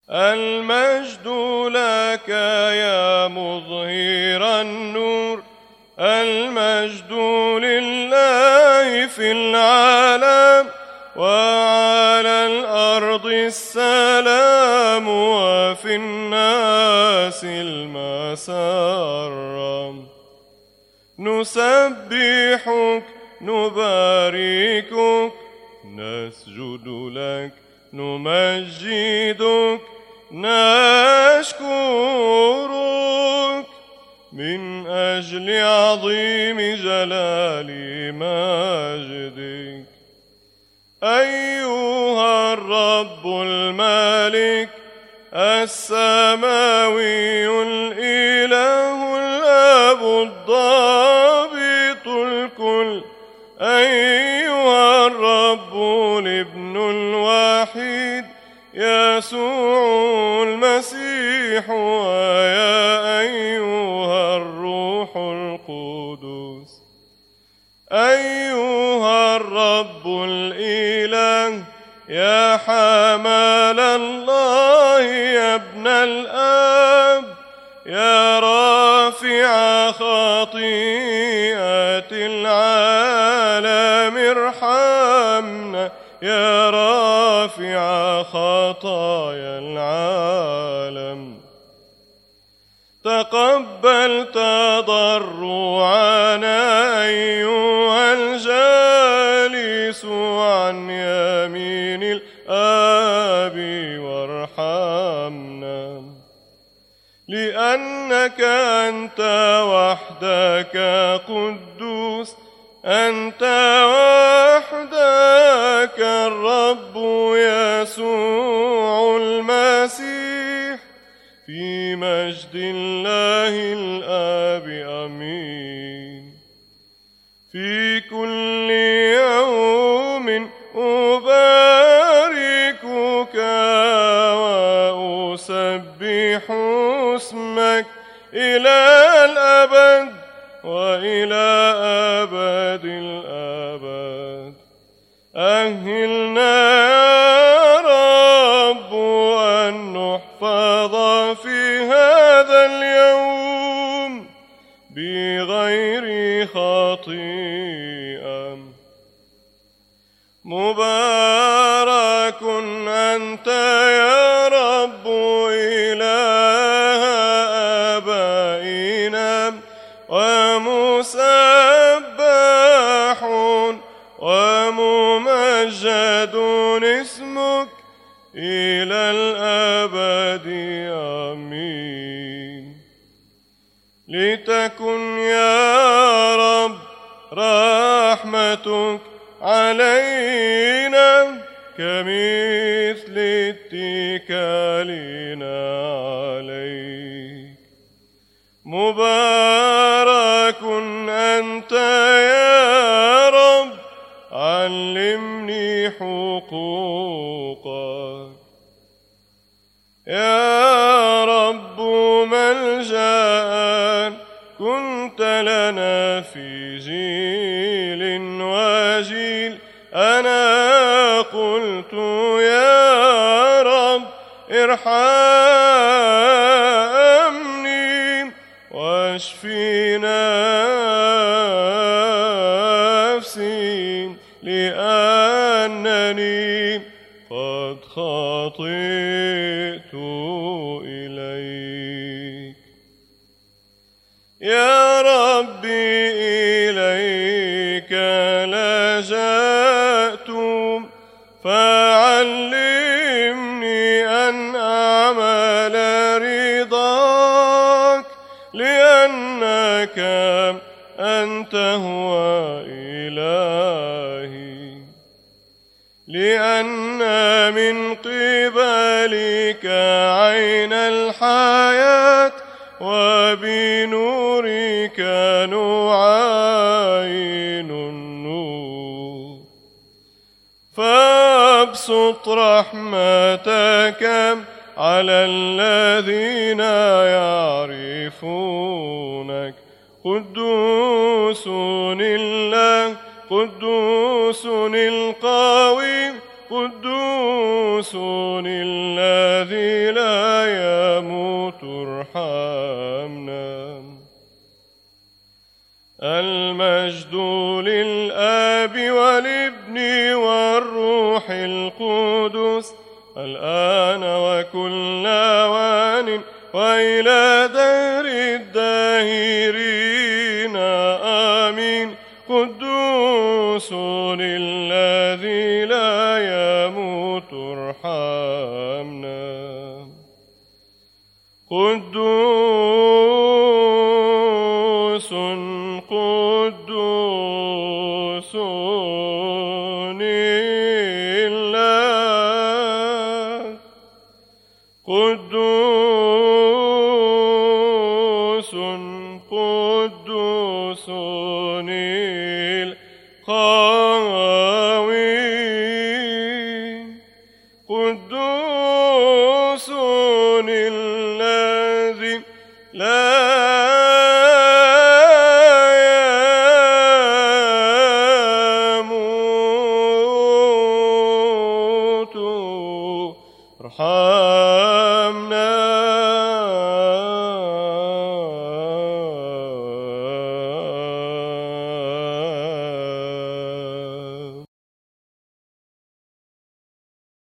المجد لك يا مظهر النور، المجد لله في العالم، وعلى الأرض السلام، وفي الناس المسرة. نسبحك نباركك نسجد لك نمجدك نشكرك من أجل عظيم جلال مجدك. أيها الرب الملك السماوي الإله الآب الضابط الكل، أيها الرب الابن الوحيد يسوع المسيح، ويا أيها الروح القدس. أيها الرب الإله يا حمل الله يا ابن الآب، يا رافع خطيئة العالم ارحمنا، يا رافع خطايا العالم. تقبل تضرعنا أيها الجالس عن يمين الآب، وارحمنا لأنك أنت وحدك قدوس، أنت وحدك الرب يسوع المسيح، في مجد الله الآب آمين. في كل يوم أباركك وأسبح اسمك إلى الأبد وإلى أبد الآباد. أهلنا يا رب أن نحفظ في هذا اليوم بغير خطيئة. مبارك أنت يا رب إله آبائنا، ومسبح وممجد اسمك إلى الأبد آمين. لتكن يا رب رحمتك علينا كمثل اتكالنا عليك. مبارك أنت يا رب، علمني حقوقك. يا رب ملجأ كنت لنا في جيل وجيل، أنا قلت يا رب ارحمني واشفي نفسي، لأنني قد خطئت إليك. يا ربي إليك لجأت، فعلمني أن أعمل رضاك، لأنك أنت هو إلهي. لأن من قبلك عين الحياة، وبنورك نعاين النور. فابسط رحمتك على الذين يعرفونك. قدوس الله، قدوس القوي، قدوس الذي الذي لا يموت ارحمنا. المجد للآب والابن والروح القدس الآن وكل آوان وإلى دهر الداهرين آمين. قدوس الذي لا يموت ارحمنا. قدوس قدوس الله. قدوس قدوس القوي. قدوس الذي لا يموت ارحمنا.